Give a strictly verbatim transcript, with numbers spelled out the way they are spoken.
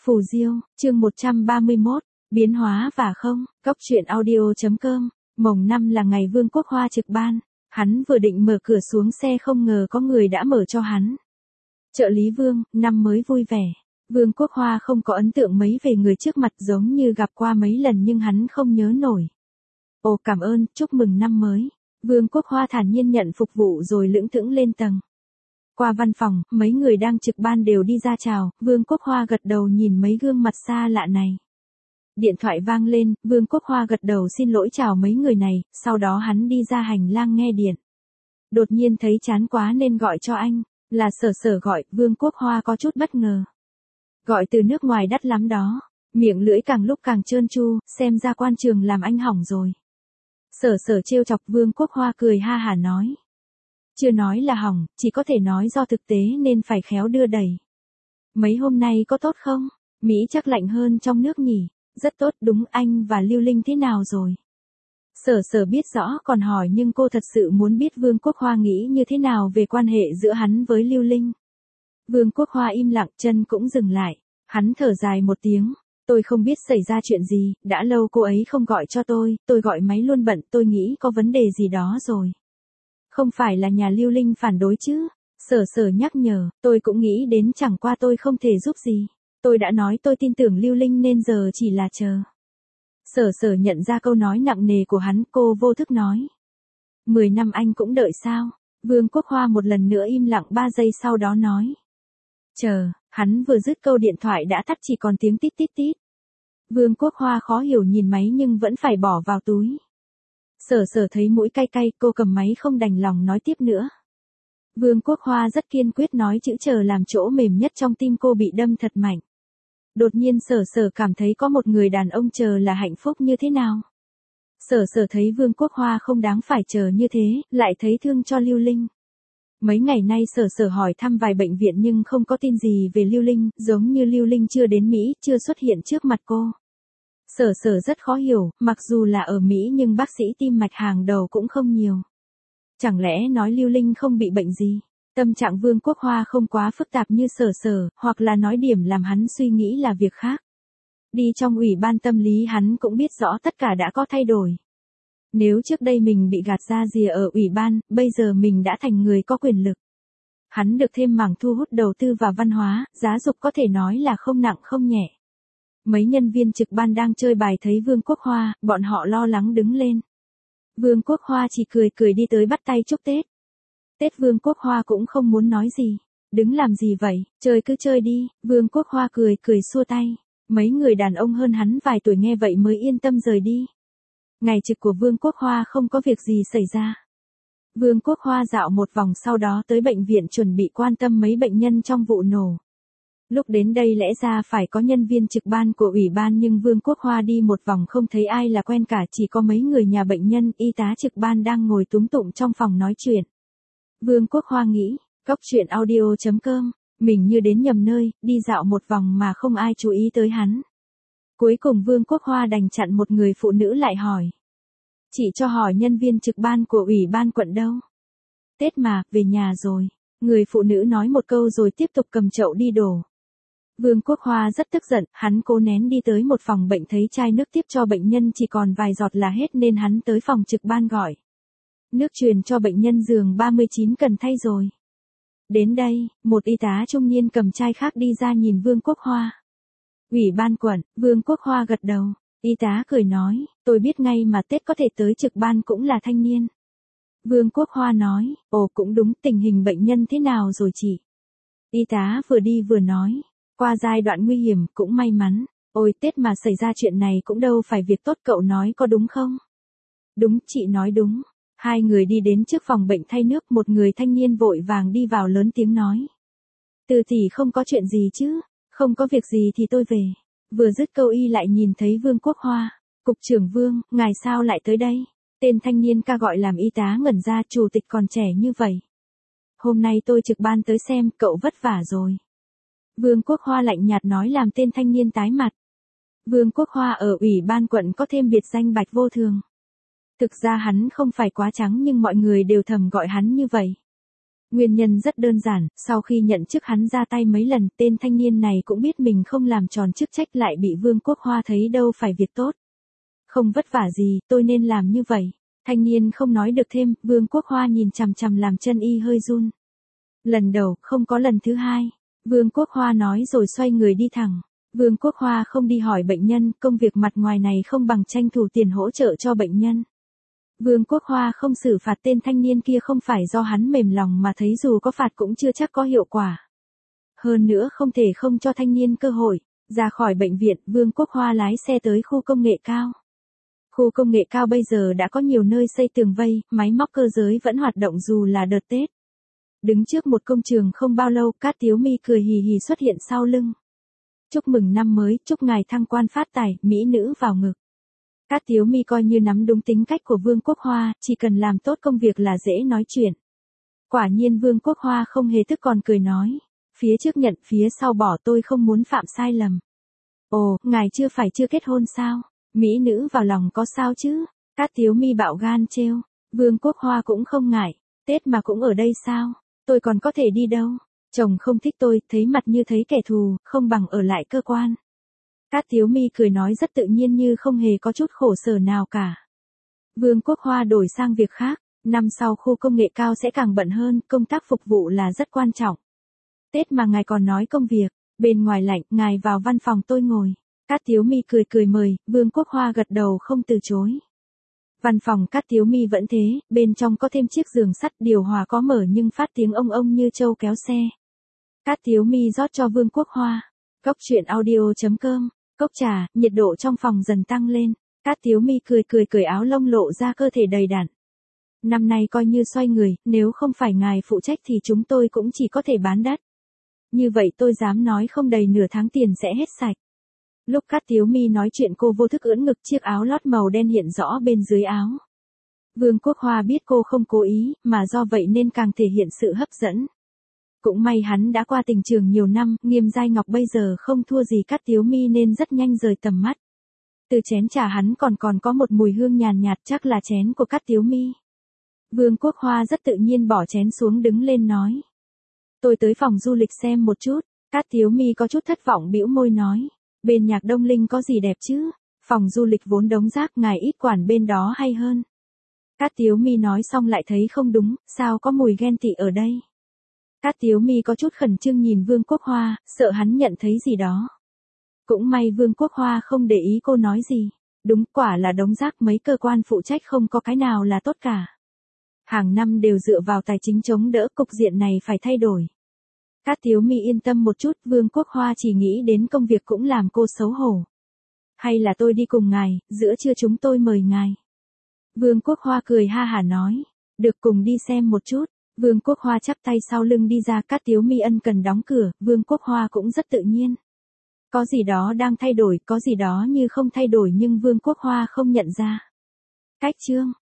Phù Diêu, chương một trăm ba mươi mốt, biến hóa và không, cóc truyện audio.com, mồng năm là ngày Vương Quốc Hoa trực ban, hắn vừa định mở cửa xuống xe không ngờ có người đã mở cho hắn. Trợ lý Vương, năm mới vui vẻ. Vương Quốc Hoa không có ấn tượng mấy về người trước mặt giống như gặp qua mấy lần nhưng hắn không nhớ nổi. Ồ cảm ơn, chúc mừng năm mới. Vương Quốc Hoa thản nhiên nhận phục vụ rồi lững thững lên tầng. Qua văn phòng, mấy người đang trực ban đều đi ra chào, Vương Quốc Hoa gật đầu nhìn mấy gương mặt xa lạ này. Điện thoại vang lên, Vương Quốc Hoa gật đầu xin lỗi chào mấy người này, sau đó hắn đi ra hành lang nghe điện. Đột nhiên thấy chán quá nên gọi cho anh, là Sở Sở gọi, Vương Quốc Hoa có chút bất ngờ. Gọi từ nước ngoài đắt lắm đó, miệng lưỡi càng lúc càng trơn tru, xem ra quan trường làm anh hỏng rồi. Sở Sở trêu chọc, Vương Quốc Hoa cười ha hả nói. Chưa nói là hỏng, chỉ có thể nói do thực tế nên phải khéo đưa đẩy. Mấy hôm nay có tốt không? Mỹ chắc lạnh hơn trong nước nhỉ? Rất tốt, đúng. Anh và Lưu Linh thế nào rồi? Sở Sở biết rõ còn hỏi nhưng cô thật sự muốn biết Vương Quốc Hoa nghĩ như thế nào về quan hệ giữa hắn với Lưu Linh. Vương Quốc Hoa im lặng, chân cũng dừng lại. Hắn thở dài một tiếng. Tôi không biết xảy ra chuyện gì, đã lâu cô ấy không gọi cho tôi, tôi gọi máy luôn bận, tôi nghĩ có vấn đề gì đó rồi. Không phải là nhà Lưu Linh phản đối chứ? Sở Sở nhắc nhở, tôi cũng nghĩ đến, chẳng qua tôi không thể giúp gì. Tôi đã nói tôi tin tưởng Lưu Linh nên giờ chỉ là chờ. Sở Sở nhận ra câu nói nặng nề của hắn, cô vô thức nói. Mười năm anh cũng đợi sao? Vương Quốc Hoa một lần nữa im lặng ba giây sau đó nói. Chờ, hắn vừa dứt câu điện thoại đã tắt chỉ còn tiếng tít tít tít. Vương Quốc Hoa khó hiểu nhìn máy nhưng vẫn phải bỏ vào túi. Sở Sở thấy mũi cay cay, cô cầm máy không đành lòng nói tiếp nữa. Vương Quốc Hoa rất kiên quyết nói chữ chờ làm chỗ mềm nhất trong tim cô bị đâm thật mạnh. Đột nhiên Sở Sở cảm thấy có một người đàn ông chờ là hạnh phúc như thế nào. Sở Sở thấy Vương Quốc Hoa không đáng phải chờ như thế, lại thấy thương cho Lưu Linh. Mấy ngày nay Sở Sở hỏi thăm vài bệnh viện nhưng không có tin gì về Lưu Linh, giống như Lưu Linh chưa đến Mỹ, chưa xuất hiện trước mặt cô. Sở Sở rất khó hiểu, mặc dù là ở Mỹ nhưng bác sĩ tim mạch hàng đầu cũng không nhiều. Chẳng lẽ nói Lưu Linh không bị bệnh gì? Tâm trạng Vương Quốc Hoa không quá phức tạp như Sở Sở, hoặc là nói điểm làm hắn suy nghĩ là việc khác. Đi trong ủy ban tâm lý hắn cũng biết rõ tất cả đã có thay đổi. Nếu trước đây mình bị gạt ra rìa ở ủy ban, bây giờ mình đã thành người có quyền lực. Hắn được thêm mảng thu hút đầu tư và văn hóa, giáo dục có thể nói là không nặng không nhẹ. Mấy nhân viên trực ban đang chơi bài thấy Vương Quốc Hoa, bọn họ lo lắng đứng lên. Vương Quốc Hoa chỉ cười cười đi tới bắt tay chúc Tết. Tết Vương Quốc Hoa cũng không muốn nói gì. Đứng làm gì vậy, chơi cứ chơi đi, Vương Quốc Hoa cười cười xua tay. Mấy người đàn ông hơn hắn vài tuổi nghe vậy mới yên tâm rời đi. Ngày trực của Vương Quốc Hoa không có việc gì xảy ra. Vương Quốc Hoa dạo một vòng sau đó tới bệnh viện chuẩn bị quan tâm mấy bệnh nhân trong vụ nổ. Lúc đến đây lẽ ra phải có nhân viên trực ban của ủy ban nhưng Vương Quốc Hoa đi một vòng không thấy ai là quen cả, chỉ có mấy người nhà bệnh nhân, y tá trực ban đang ngồi túm tụm trong phòng nói chuyện. Vương Quốc Hoa nghĩ, cóc truyện audio.com, mình như đến nhầm nơi, đi dạo một vòng mà không ai chú ý tới hắn. Cuối cùng Vương Quốc Hoa đành chặn một người phụ nữ lại hỏi. Chị cho hỏi nhân viên trực ban của ủy ban quận đâu? Tết mà, về nhà rồi. Người phụ nữ nói một câu rồi tiếp tục cầm chậu đi đổ. Vương Quốc Hoa rất tức giận, hắn cố nén đi tới một phòng bệnh thấy chai nước tiếp cho bệnh nhân chỉ còn vài giọt là hết nên hắn tới phòng trực ban gọi. Nước truyền cho bệnh nhân giường ba mươi chín cần thay rồi. Đến đây, một y tá trung niên cầm chai khác đi ra nhìn Vương Quốc Hoa. Ủy ban quận, Vương Quốc Hoa gật đầu. Y tá cười nói, tôi biết ngay mà Tết có thể tới trực ban cũng là thanh niên. Vương Quốc Hoa nói, ồ cũng đúng, tình hình bệnh nhân thế nào rồi chị? Y tá vừa đi vừa nói, qua giai đoạn nguy hiểm, cũng may mắn. Ôi Tết mà xảy ra chuyện này cũng đâu phải việc tốt, cậu nói có đúng không? Đúng, chị nói đúng. Hai người đi đến trước phòng bệnh thay nước, một người thanh niên vội vàng đi vào lớn tiếng nói. Từ tỷ không có chuyện gì chứ? Không có việc gì thì tôi về. Vừa dứt câu y lại nhìn thấy Vương Quốc Hoa. Cục trưởng Vương, ngài sao lại tới đây? Tên thanh niên ca gọi làm y tá ngẩn ra, chủ tịch còn trẻ như vậy. Hôm nay tôi trực ban tới xem, cậu vất vả rồi. Vương Quốc Hoa lạnh nhạt nói làm tên thanh niên tái mặt. Vương Quốc Hoa ở ủy ban quận có thêm biệt danh Bạch Vô Thường. Thực ra hắn không phải quá trắng nhưng mọi người đều thầm gọi hắn như vậy. Nguyên nhân rất đơn giản, sau khi nhận chức hắn ra tay mấy lần, tên thanh niên này cũng biết mình không làm tròn chức trách lại bị Vương Quốc Hoa thấy đâu phải việc tốt. Không vất vả gì, tôi nên làm như vậy. Thanh niên không nói được thêm, Vương Quốc Hoa nhìn chằm chằm làm chân y hơi run. Lần đầu, không có lần thứ hai. Vương Quốc Hoa nói rồi xoay người đi thẳng. Vương Quốc Hoa không đi hỏi bệnh nhân, công việc mặt ngoài này không bằng tranh thủ tiền hỗ trợ cho bệnh nhân. Vương Quốc Hoa không xử phạt tên thanh niên kia không phải do hắn mềm lòng mà thấy dù có phạt cũng chưa chắc có hiệu quả. Hơn nữa không thể không cho thanh niên cơ hội. Ra khỏi bệnh viện, Vương Quốc Hoa lái xe tới khu công nghệ cao. Khu công nghệ cao bây giờ đã có nhiều nơi xây tường vây, máy móc cơ giới vẫn hoạt động dù là đợt Tết. Đứng trước một công trường không bao lâu, Cát Tiếu Mi cười hì hì xuất hiện sau lưng. Chúc mừng năm mới, chúc ngài thăng quan phát tài, mỹ nữ vào ngực. Cát Tiếu Mi coi như nắm đúng tính cách của Vương Quốc Hoa, chỉ cần làm tốt công việc là dễ nói chuyện. Quả nhiên Vương Quốc Hoa không hề tức còn cười nói. Phía trước nhận, phía sau bỏ, tôi không muốn phạm sai lầm. Ồ, ngài chưa phải chưa kết hôn sao? Mỹ nữ vào lòng có sao chứ? Cát Tiếu Mi bạo gan trêu. Vương Quốc Hoa cũng không ngại. Tết mà cũng ở đây sao? Tôi còn có thể đi đâu? Chồng không thích tôi, thấy mặt như thấy kẻ thù, không bằng ở lại cơ quan. Cát Tiếu Mi cười nói rất tự nhiên như không hề có chút khổ sở nào cả. Vương Quốc Hoa đổi sang việc khác. Năm sau khu công nghệ cao sẽ càng bận hơn, công tác phục vụ là rất quan trọng. Tết mà ngài còn nói công việc, bên ngoài lạnh, ngài vào văn phòng tôi ngồi. Cát Tiếu Mi cười cười mời, Vương Quốc Hoa gật đầu không từ chối. Văn phòng Cát Tiếu Mi vẫn thế, bên trong có thêm chiếc giường sắt, điều hòa có mở nhưng phát tiếng ông ông như trâu kéo xe. Cát Tiếu Mi rót cho Vương Quốc Hoa. Cốc truyện audio chấm com, cốc trà, nhiệt độ trong phòng dần tăng lên. Cát Tiếu Mi cười cười cởi áo lông lộ ra cơ thể đầy đặn. Năm nay coi như xoay người, nếu không phải ngài phụ trách thì chúng tôi cũng chỉ có thể bán đất. Như vậy tôi dám nói không đầy nửa tháng tiền sẽ hết sạch. Lúc Cát Tiếu Mi nói chuyện cô vô thức ưỡn ngực, chiếc áo lót màu đen hiện rõ bên dưới áo. Vương Quốc Hoa biết cô không cố ý, mà do vậy nên càng thể hiện sự hấp dẫn. Cũng may hắn đã qua tình trường nhiều năm, Nghiêm Giai Ngọc bây giờ không thua gì Cát Tiếu Mi nên rất nhanh rời tầm mắt. Từ chén trà hắn còn còn có một mùi hương nhàn nhạt, chắc là chén của Cát Tiếu Mi. Vương Quốc Hoa rất tự nhiên bỏ chén xuống đứng lên nói. Tôi tới phòng du lịch xem một chút. Cát Tiếu Mi có chút thất vọng bĩu môi nói. Bên Nhạc Đông Linh có gì đẹp chứ? Phòng du lịch vốn đống rác, ngài ít quản bên đó hay hơn. Cát Tiếu Mi nói xong lại thấy không đúng, sao có mùi ghen tị ở đây? Cát Tiếu Mi có chút khẩn trương nhìn Vương Quốc Hoa, sợ hắn nhận thấy gì đó. Cũng may Vương Quốc Hoa không để ý cô nói gì. Đúng, quả là đống rác, mấy cơ quan phụ trách không có cái nào là tốt cả. Hàng năm đều dựa vào tài chính chống đỡ, cục diện này phải thay đổi. Cát Tiếu Mi yên tâm một chút, Vương Quốc Hoa chỉ nghĩ đến công việc cũng làm cô xấu hổ. Hay là tôi đi cùng ngài, giữa trưa chúng tôi mời ngài. Vương Quốc Hoa cười ha hả nói. Được, cùng đi xem một chút. Vương Quốc Hoa chắp tay sau lưng đi ra, Cát Tiếu Mi ân cần đóng cửa, Vương Quốc Hoa cũng rất tự nhiên. Có gì đó đang thay đổi, có gì đó như không thay đổi nhưng Vương Quốc Hoa không nhận ra. Cách chương